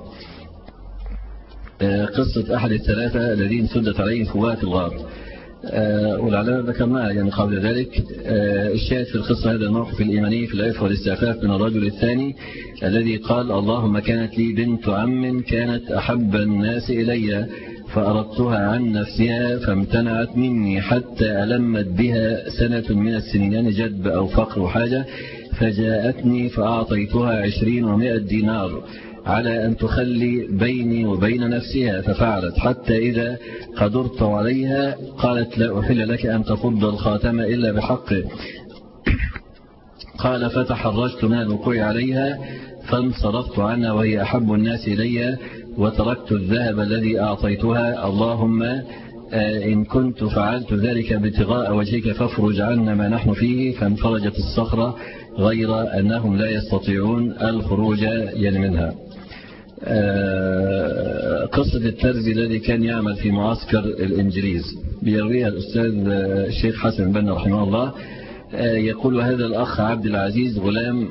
قصة أحد الثلاثة الذين سدت عليهم فوات الغار، ولعلنا ذكرناها يعني قبل ذلك. الشاهد في القصة هذا الموقف الإيماني في العفة والاستعفاف من الرجل الثاني الذي قال اللهم كانت لي بنت عم كانت أحب الناس إلي فأردتها عن نفسها فامتنعت مني حتى ألمت بها سنة من السنين، يعني جدب أو فقر وحاجة، فجاءتني فأعطيتها 20 و100 دينار على أن تخلي بيني وبين نفسها، ففعلت حتى إذا قدرت عليها قالت لا أحل لك أن تفض الخاتم إلا بحقه. قال فتحرجت من الوقوع عليها فانصرفت عنها وهي أحب الناس إلي وتركت الذهب الذي أعطيتها. اللهم إن كنت فعلت ذلك ابتغاء وجهك فافرج عنا ما نحن فيه، فانفرجت الصخرة غير أنهم لا يستطيعون الخروج يعني منها. قصة الترزي الذي كان يعمل في معسكر الإنجليز بيرويها الأستاذ الشيخ حسن بن رحمه الله. يقول هذا الأخ عبد العزيز غلام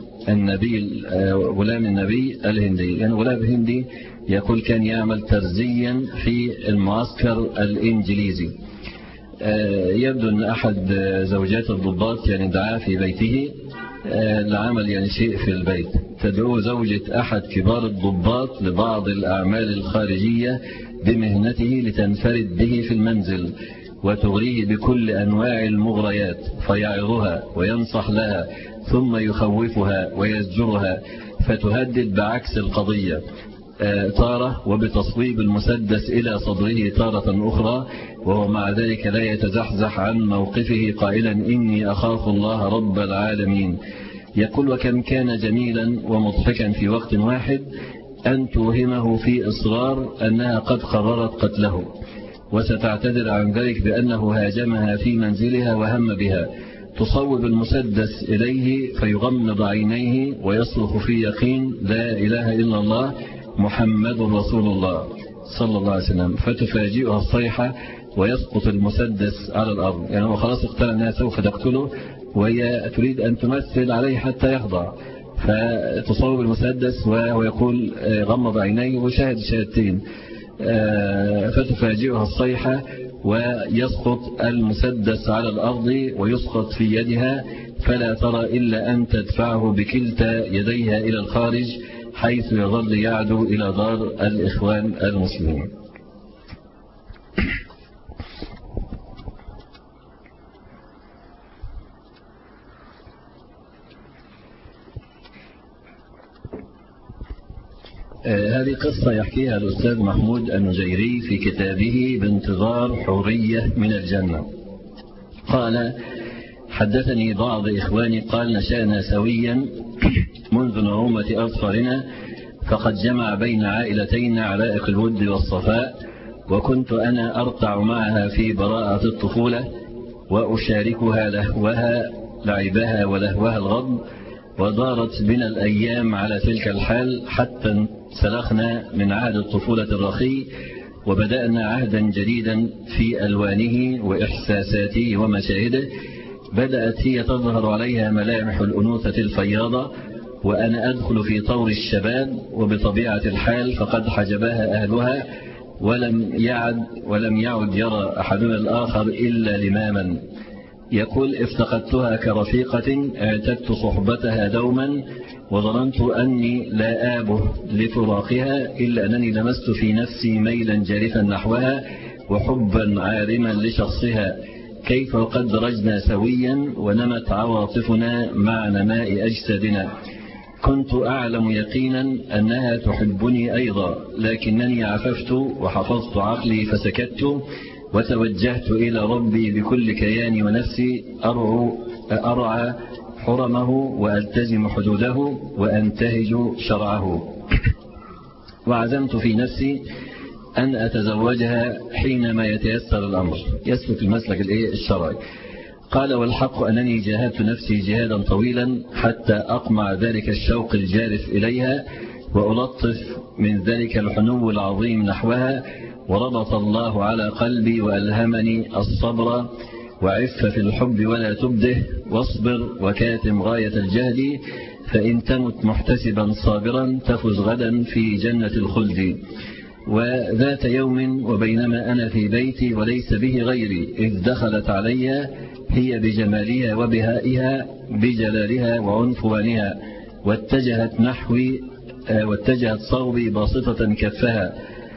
النبي الهندي، يعني غلام هندي، يقول كان يعمل ترزيا في المعسكر الإنجليزي. يبدو أن أحد زوجات الضباط يعني دعاه في بيته لعمل يعني شيء في البيت، تدعو زوجة أحد كبار الضباط لبعض الأعمال الخارجية بمهنته لتنفرد به في المنزل وتغريه بكل أنواع المغريات، فيعظها وينصح لها ثم يخوفها ويزجرها، فتهدد بعكس القضية تارة وبتصويب المسدس إلى صدره تارة أخرى، وهو مع ذلك لا يتزحزح عن موقفه قائلا إني أخاف الله رب العالمين. يقول وكم كان جميلا ومضحكا في وقت واحد أن توهمه في إصرار أنها قد قررت قتله، وستعتذر عن ذلك بأنه هاجمها في منزلها وهم بها، تصوب المسدس إليه فيغمض عينيه ويصرخ في يقين لا إله إلا الله محمد رسول الله صلى الله عليه وسلم، فتفاجئها الصيحة ويسقط المسدس على الأرض، يعني هو خلاص اقتنع أنها سوف تقتله وهي تريد أن تمثل عليه حتى يخضع، فتصوب المسدس وهو يقول غمض عينيه وشاهد شهادتين، فتفاجئها الصيحة ويسقط المسدس على الأرض ويسقط في يدها، فلا ترى إلا أن تدفعه بكلتا يديها إلى الخارج حيث يظل يعدو إلى دار الإخوان المسلمين. هذه قصة يحكيها الأستاذ محمود النجيري في كتابه بانتظار حورية من الجنة. قال حدثني بعض إخواني قال نشأنا سويا منذ نعومة أظفارنا، فقد جمع بين عائلتين علائق الود والصفاء، وكنت أنا أرتع معها في براءة الطفولة وأشاركها لهوها لعبها ولهوها الغضب، ودارت بنا الأيام على تلك الحال حتى انسلخنا من عهد الطفولة الرخي وبدأنا عهدا جديدا في ألوانه وإحساساته ومشاهده. بدأت هي تظهر عليها ملامح الأنوثة الفياضة، وأنا أدخل في طور الشباب، وبطبيعة الحال فقد حجبها أهلها، ولم يعد يرى أحدنا الآخر إلا لماما. يقول افتقدتها كرفيقة، اعتدت صحبتها دوما، وظننت أني لا آبه لفراقها، إلا أنني لمست في نفسي ميلا جارفا نحوها وحبا عارما لشخصها، كيف وقد درجنا سويا ونمت عواطفنا مع نماء أجسادنا. كنت أعلم يقينا أنها تحبني أيضا، لكنني عففت وحفظت عقلي فسكت، وتوجهت إلى ربي بكل كياني ونفسي، أرعى حرمه وألتزم حدوده وأنتهج شرعه. وعزمت في نفسي أن أتزوجها حينما يتيسر الأمر، يسلك المسلك الشرعي. قال والحق أنني جاهدت نفسي جهادا طويلا حتى أقمع ذلك الشوق الجارف إليها، وألطف من ذلك الحنو العظيم نحوها، وربط الله على قلبي وألهمني الصبر، وعف في الحب ولا تبده، واصبر وكاتم غاية الجهد، فإن تمت محتسبا صابرا تفز غدا في جنة الخلد. وذات يوم وبينما أنا في بيتي وليس به غيري، إذ دخلت علي هي بجمالها وبهائها بجلالها وعنفوانها، واتجهت نحوي واتجهت صوبي باسطة كفها،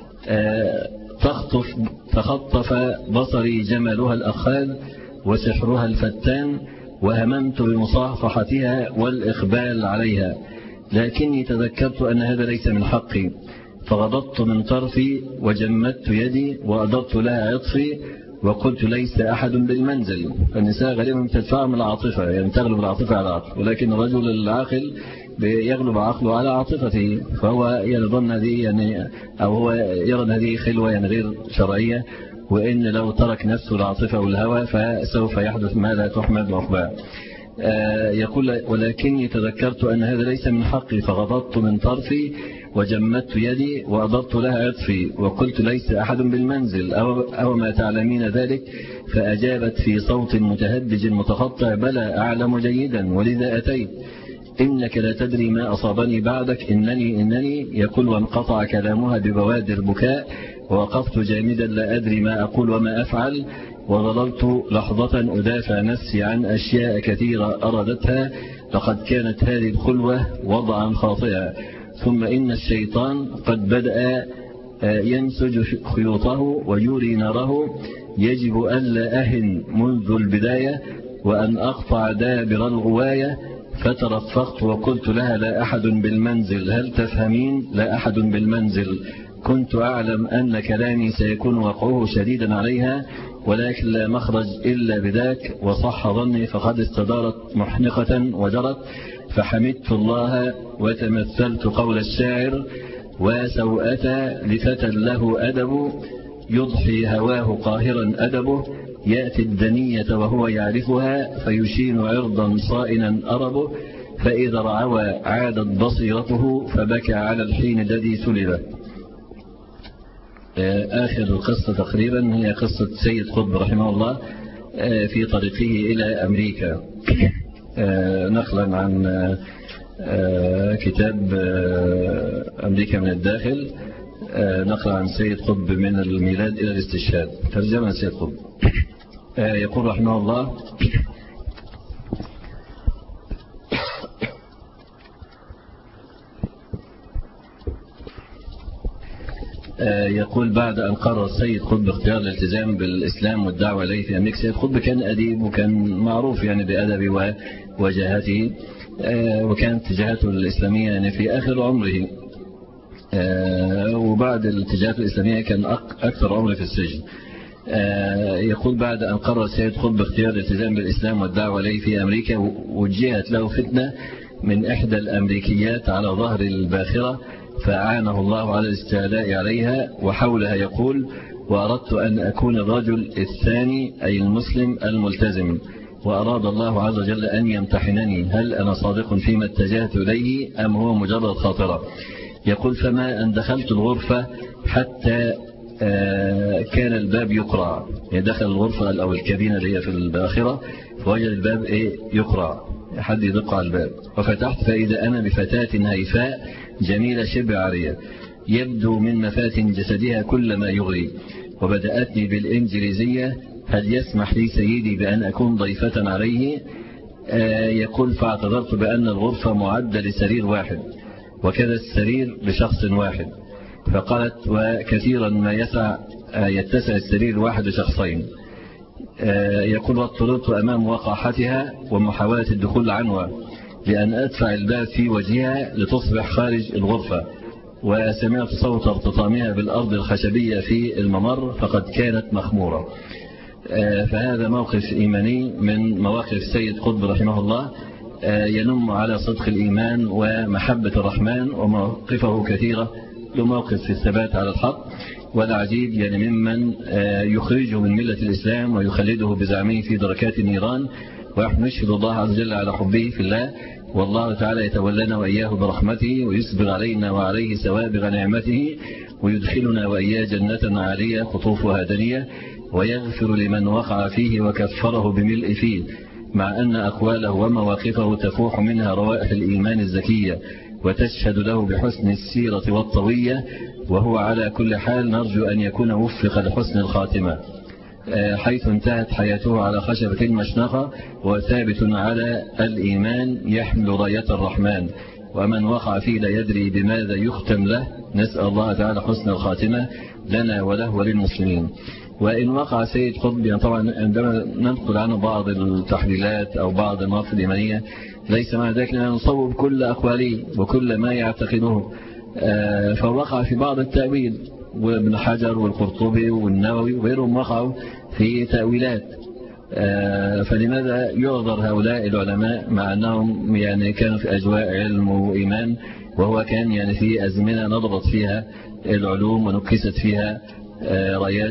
تخطف بصري جمالها الأخال وسحرها الفتان، وهممت بمصافحتها والإقبال عليها، لكني تذكرت أن هذا ليس من حقي، فغضضت من طرفي وجمدت يدي وأدرت لها عطفي، وقلت ليس أحد بالمنزل. فالنساء غالبا تدفع من العاطفة، يعني تغلب العاطفة على العقل، ولكن الرجل العاقل يغلب عقله على عاطفته، فهو يظن هذه يعني أو هو يرى أن هذه خلوة يعني غير شرعية، وإن لو ترك نفسه العاطفة والهوى فسوف يحدث ما لا تحمد عقباه. يقول ولكني تذكرت أن هذا ليس من حقي، فغضضت من طرفي وجمدت يدي وأضرت لها عطفي، وقلت ليس أحد بالمنزل أو ما تعلمين ذلك؟ فأجابت في صوت متهدج متقطع بلى أعلم جيدا، ولذا أتيت. إنك لا تدري ما أصابني بعدك، إنني يقول، وانقطع كلامها ببوادر بكاء، ووقفت جامدا لا أدري ما أقول وما أفعل، وظللت لحظة أدافع نفسي عن أشياء كثيرة أرادتها، لقد كانت هذه الخلوة وضعا خاطئا. ثم إن الشيطان قد بدأ ينسج خيوطه ويوري ناره، يجب ألا أهن منذ البداية وأن أقطع دابر الغواية. فترفقت وقلت لها لا أحد بالمنزل، هل تفهمين؟ لا أحد بالمنزل. كنت أعلم أن كلامي سيكون وقعه شديدا عليها، ولكن لا مخرج إلا بذاك، وصح ظني فقد استدارت محنقة وجرت. فحمدت الله وتمثلت قول الشاعر: وسوءة لفتى له أدب، يضحي هواه قاهرا أدبه، يأتي الدنية وهو يعرفها، فيشين عرضا صائنا أربه، فإذا رعوى عادت بصيرته، فبكى على الحين الذي سلبه. آخر القصة تقريبا هي قصة سيد قطب رحمه الله في طريقه إلى أمريكا، نقلا عن كتاب أمريكا من الداخل، نقلا عن سيد قطب من الميلاد إلى الاستشهاد، ترجمة سيد قطب. يقول رحمه الله: يقول بعد أن قرر السيد قطب اختيار الالتزام بالإسلام والدعوة إليه في أمريكا. سيد قطب كان أديب وكان معروف يعني بأدبه ووجاهته، وكانت اتجاهاته الإسلامية يعني في آخر عمره، وبعد الاتجاهات الإسلامية كان أكثر عمره في السجن. يقول بعد أن قرر السيد قطب اختيار الالتزام بالإسلام والدعوة إليه في أمريكا، وجهت له فتنة من إحدى الأمريكيات على ظهر الباخرة، فأعانه الله على الاستعلاء عليها. وحولها يقول: وأردت أن أكون الرجل الثاني أي المسلم الملتزم، وأراد الله عز وجل أن يمتحنني، هل أنا صادق فيما اتجهت إليه أم هو مجرد خاطرة؟ يقول: فما أن دخلت الغرفة حتى كان الباب يقرع، يعني دخل الغرفة أو الكابينة اللي هي في الآخرة فوجد الباب يقرع، حد يدق على الباب، وفتحت فإذا أنا بفتاة هيفاء جميلة شبه عارية يبدو من مفاتن جسدها كل ما يغري، وبدأتني بالإنجليزية: هل يسمح لي سيدي بأن أكون ضيفة عليه؟ يقول: فاعتذرت بأن الغرفة معدة لسرير واحد وكذا السرير لشخص واحد. فقالت: وكثيرا ما يتسع السرير الواحد لشخصين. يقول: واضطررت أمام وقاحتها ومحاولة الدخول عنوة لأن أدفع الباب في وجهها لتصبح خارج الغرفة، وسمعت صوت ارتطامها بالأرض الخشبية في الممر فقد كانت مخمورة. فهذا موقف إيماني من مواقف السيد قطب رحمه الله، ينم على صدق الإيمان ومحبة الرحمن، ومواقفه كثيرة له موقف في الثبات على الحق، والعجيب يعني ممن يخرجه من ملة الإسلام ويخلده بزعمه في دركات النيران، ونحن نشهد الله عز وجل على حبه في الله، والله تعالى يتولنا وإياه برحمته ويصبر علينا وعليه سوابغ نعمته ويدخلنا وإياه جنة عالية قطوفها دنية، ويغفر لمن وقع فيه وكفره بملء فيه، مع أن أقواله ومواقفه تفوح منها روائح الإيمان الزكية وتشهد له بحسن السيرة والطوية، وهو على كل حال نرجو أن يكون وفق لحسن الخاتمة، حيث انتهت حياته على خشبة المشنقة وثابت على الإيمان يحمل راية الرحمن، ومن وقع فيه لا يدري بماذا يختم له. نسأل الله تعالى حسن الخاتمة لنا وله وللمسلمين. وإن وقع سيد قطب، يعني طبعا عندما ننقل عنه بعض التحليلات أو بعض المواقف الإيمانية ليس مع ذلك أن نصوب كل أقواله وكل ما يعتقده، فوقع في بعض التأويل، وابن حجر والقرطبي والنووي وغيرهم وقعوا في تأويلات، فلماذا يعذر هؤلاء العلماء مع أنهم يعني كانوا في أجواء علم وإيمان، وهو كان يعني في أزمنة نضبط فيها العلوم ونكست فيها رايات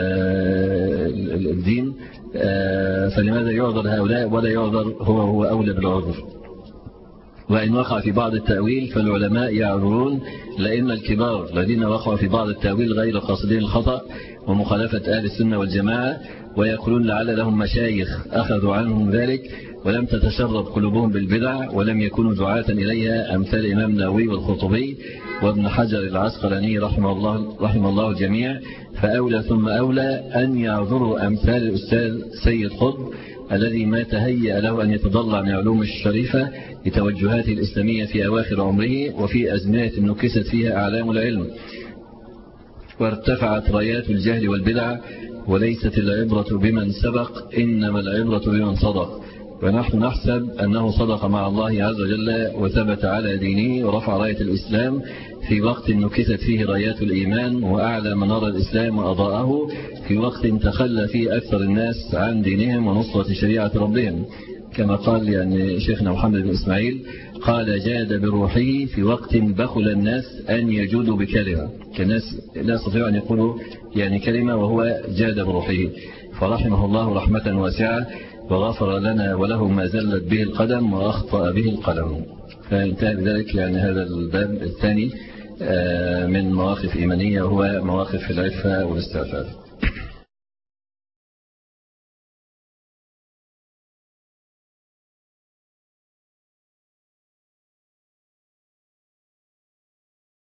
الدين، فلماذا يعذر هؤلاء ولا يعذر هو أولى بالعذر؟ وإن وقع في بعض التأويل فالعلماء يعذرون لأن الكبار الذين وقعوا في بعض التأويل غير قاصدين الخطأ ومخالفة أهل السنة والجماعة، ويقولون لعل لهم مشايخ أخذوا عنهم ذلك ولم تتشرب قلوبهم بالبدع ولم يكونوا دعاة إليها، أمثال الإمام النووي والقرطبي وابن حجر العسقلاني رحمه الله الجميع. فأولى ثم أولى أن يعذروا أمثال الأستاذ سيد قطب الذي ما تهيأ له أن يتضلع من علوم الشريفة لتوجهاته الإسلامية في أواخر عمره وفي أزمنة نكست فيها أعلام العلم وارتفعت رايات الجهل والبدع، وليست العبرة بمن سبق إنما العبرة بمن صدق، ونحن نحسب أنه صدق مع الله عز وجل وثبت على دينه ورفع راية الإسلام في وقت نكست فيه رايات الإيمان وأعلى منار الإسلام وأضاءه في وقت تخلى فيه أكثر الناس عن دينهم ونصرة شريعة ربهم، كما قال يعني شيخنا محمد بن إسماعيل قال: جاد بروحه في وقت بخل الناس أن يجودوا بكلمة، كالناس لا يستطيعوا أن يقولوا يعني كلمة وهو جاد بروحه، فرحمه الله رحمة واسعة وغفر لنا وله ما زلت به القدم وأخطأ به القلم. فانتهى بذلك يعني هذا الباب الثاني من مواقف إيمانية، وهو مواقف العفة والاستعفاف.